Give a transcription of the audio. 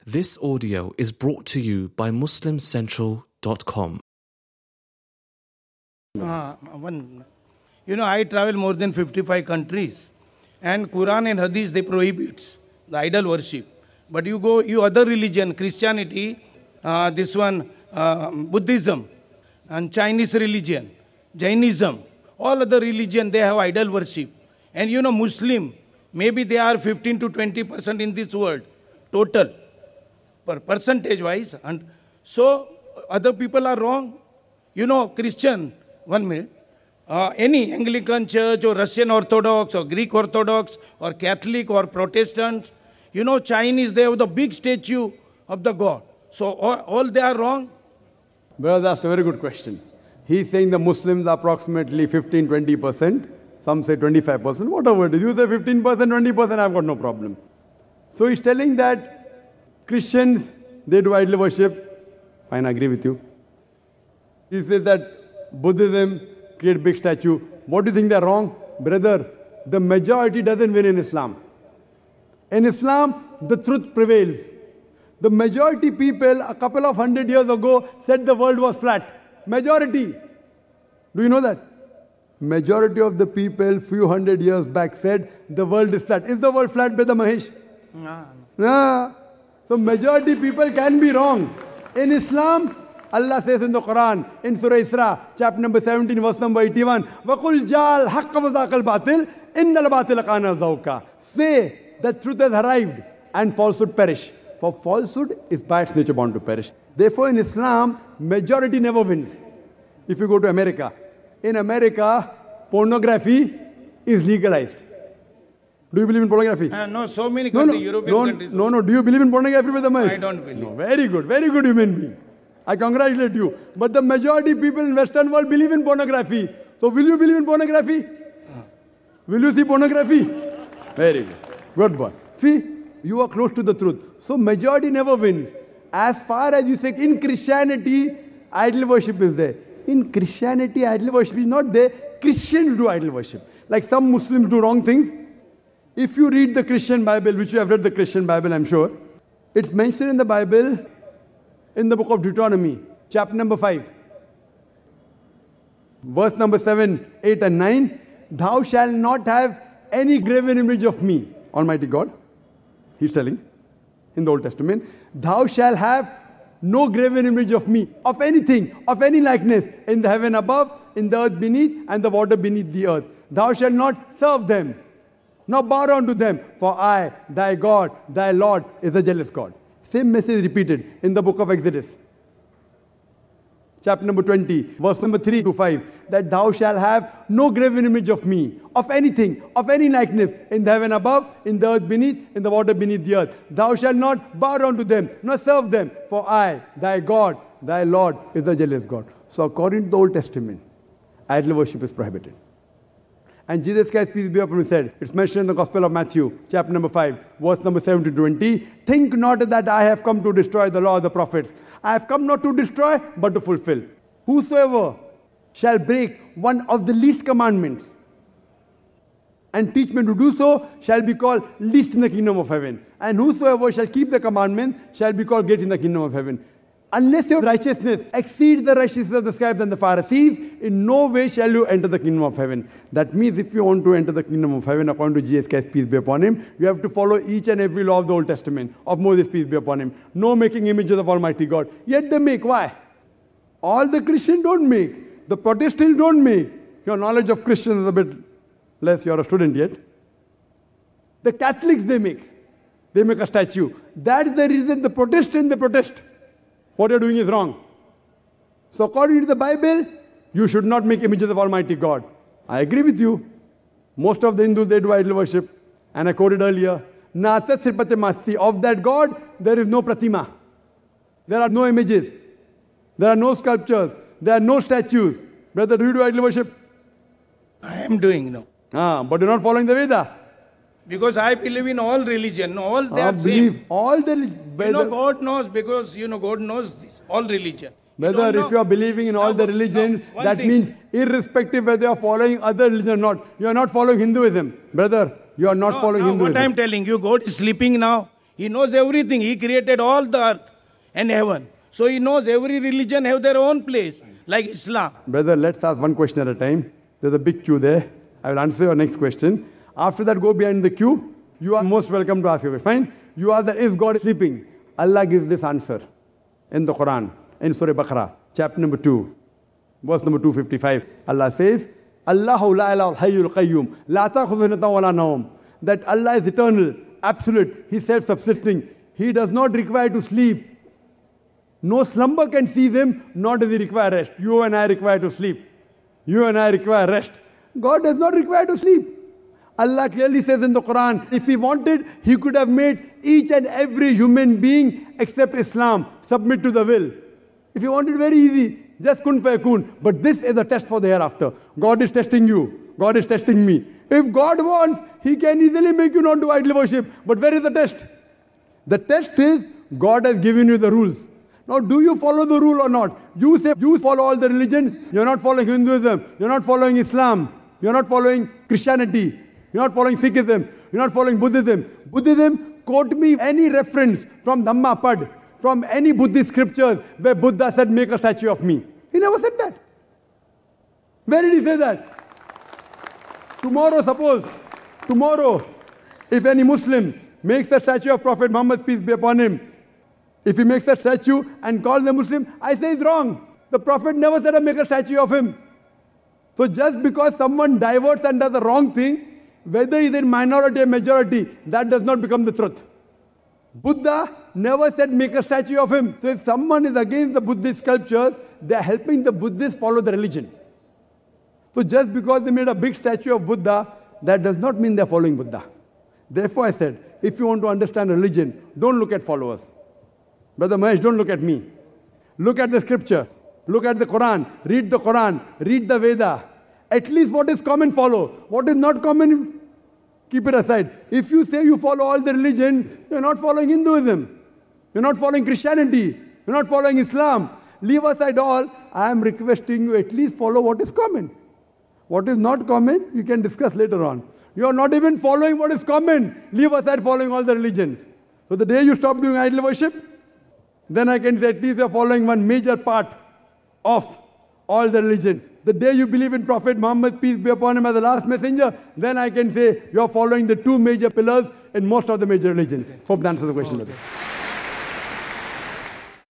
This audio is brought to you by MuslimCentral.com. I travel more than 55 countries, and Quran and Hadith, they prohibit the idol worship. But you other religion, Christianity, Buddhism, and Chinese religion, Jainism, all other religion, they have idol worship. And Muslim, maybe they are 15 to 20% in this world, total, percentage-wise. And so, other people are wrong. Christian, 1 minute, any Anglican church or Russian Orthodox or Greek Orthodox or Catholic or Protestant, Chinese, they have the big statue of the God. So, all they are wrong? Brother asked a very good question. He's saying the Muslims are approximately 15-20%. Some say 25%. Whatever it is. You say 15%, 20%, I've got no problem. So he's telling that Christians, they do idol worship. Fine, I agree with you. He says that Buddhism create big statue. What do you think they're wrong? Brother, the majority doesn't win in Islam. In Islam, the truth prevails. The majority people a couple of 100 years ago said the world was flat. Majority. Do you know that? Majority of the people few hundred years back said the world is flat. Is the world flat, Brother Mahesh? No. So majority people can be wrong. In Islam, Allah says in the Quran, in Surah Isra, chapter number 17, verse number 81, وَقُلْ جَالْ حَقَّ وَزَاقَ الْبَاطِلِ إِنَّ الْبَاطِلَ كَانَ زَوْقًا. Say that truth has arrived and falsehood perish. For falsehood is by its nature bound to perish. Therefore in Islam, majority never wins. If you go to America, in America, pornography is legalized. Do you believe in pornography? No, so many countries, European countries. No. Do you believe in pornography, Brother Mahesh? I don't believe. No, very good human being. I congratulate you. But the majority people in Western world believe in pornography. So will you believe in pornography? Will you see pornography? Very good. Good boy. See, you are close to the truth. So majority never wins. As far as you say, in Christianity, idol worship is there. In Christianity, idol worship is not there. Christians do idol worship. Like some Muslims do wrong things. If you read the Christian Bible, which you have read the Christian Bible, I'm sure, it's mentioned in the Bible, in the book of Deuteronomy, chapter number 5, verse number 7, 8 and 9, thou shalt not have any graven image of me, Almighty God. He's telling in the Old Testament, thou shalt have no graven image of me, of anything, of any likeness, in the heaven above, in the earth beneath, and the water beneath the earth. Thou shalt not serve them, nor bow down to them, for I, thy God, thy Lord, is a jealous God. Same message repeated in the book of Exodus, chapter number 20, verse number 3 to 5, that thou shalt have no graven image of me, of anything, of any likeness, in the heaven above, in the earth beneath, in the water beneath the earth. Thou shalt not bow down to them, nor serve them, for I, thy God, thy Lord, is a jealous God. So according to the Old Testament, idol worship is prohibited. And Jesus Christ, peace be upon him, said, it's mentioned in the Gospel of Matthew, chapter number 5, verse number 7 to 20, think not that I have come to destroy the law of the prophets. I have come not to destroy, but to fulfill. Whosoever shall break one of the least commandments and teach men to do so shall be called least in the kingdom of heaven. And whosoever shall keep the commandment shall be called great in the kingdom of heaven. Unless your righteousness exceeds the righteousness of the scribes and the Pharisees, in no way shall you enter the kingdom of heaven. That means if you want to enter the kingdom of heaven, according to Jesus Christ, peace be upon him, you have to follow each and every law of the Old Testament, of Moses, peace be upon him. No making images of Almighty God. Yet they make. Why? All the Christians don't make. The Protestants don't make. Your knowledge of Christians is a bit less. You're a student yet. The Catholics, they make. They make a statue. That is the reason the Protestants, they protest. What you're doing is wrong. So according to the Bible, you should not make images of Almighty God. I agree with you. Most of the Hindus, they do idol worship. And I quoted earlier, Nata Sripate Masti. Of that God, there is no pratima. There are no images. There are no sculptures. There are no statues. Brother, do you do idol worship? I am doing now. But you're not following the Veda. Because I believe in all religion. All they are same. All the God knows, because God knows this. All religion. Whether if you are believing in all the religions, that means irrespective whether you are following other religion or not, you are not following Hinduism. Brother, you are not following Hinduism. What I am telling you, God is sleeping now. He knows everything. He created all the earth and heaven. So he knows every religion have their own place, like Islam. Brother, let's ask one question at a time. There's a big queue there. I will answer your next question. After that, go behind the queue. You are most welcome to ask your question. Fine. You ask that, is God sleeping? Allah gives this answer in the Quran, in Surah Baqarah, chapter number 2, verse number 255. Allah says, Allahu la ilaha hayyul qayyum, la ta'khudhuhu sinatun wa la nawm. That Allah is eternal, absolute, He is self-subsisting. He does not require to sleep. No slumber can seize Him, nor does He require rest. You and I require to sleep. You and I require rest. God does not require to sleep. Allah clearly says in the Quran, if He wanted, He could have made each and every human being except Islam submit to the will. If He wanted, very easy, just kun fayakun. But this is a test for the hereafter. God is testing you. God is testing me. If God wants, He can easily make you not do idol worship. But where is the test? The test is, God has given you the rules. Now, do you follow the rule or not? You say you follow all the religions. You're not following Hinduism. You're not following Islam. You're not following Christianity. You're not following Sikhism. You're not following Buddhism. Buddhism, quote me any reference from Dhammapad, from any Buddhist scriptures where Buddha said, make a statue of me. He never said that. Where did he say that? Tomorrow, if any Muslim makes a statue of Prophet Muhammad, peace be upon him, if he makes a statue and calls the Muslim, I say it's wrong. The Prophet never said, make a statue of him. So just because someone diverts and does the wrong thing, whether he's in minority or majority, that does not become the truth. Buddha never said, make a statue of him. So if someone is against the Buddhist sculptures, they're helping the Buddhists follow the religion. So just because they made a big statue of Buddha, that does not mean they're following Buddha. Therefore I said, if you want to understand religion, don't look at followers. Brother Mahesh, don't look at me. Look at the scriptures. Look at the Quran. Read the Quran. Read the Veda. At least what is common, follow. What is not common, keep it aside. If you say you follow all the religions, you're not following Hinduism. You're not following Christianity. You're not following Islam. Leave aside all. I am requesting you at least follow what is common. What is not common, you can discuss later on. You are not even following what is common. Leave aside following all the religions. So the day you stop doing idol worship, then I can say at least you are following one major part of all the religions. The day you believe in Prophet Muhammad, peace be upon him, as the last messenger, then I can say you are following the two major pillars in most of the major religions. Hope that answers the question, brother.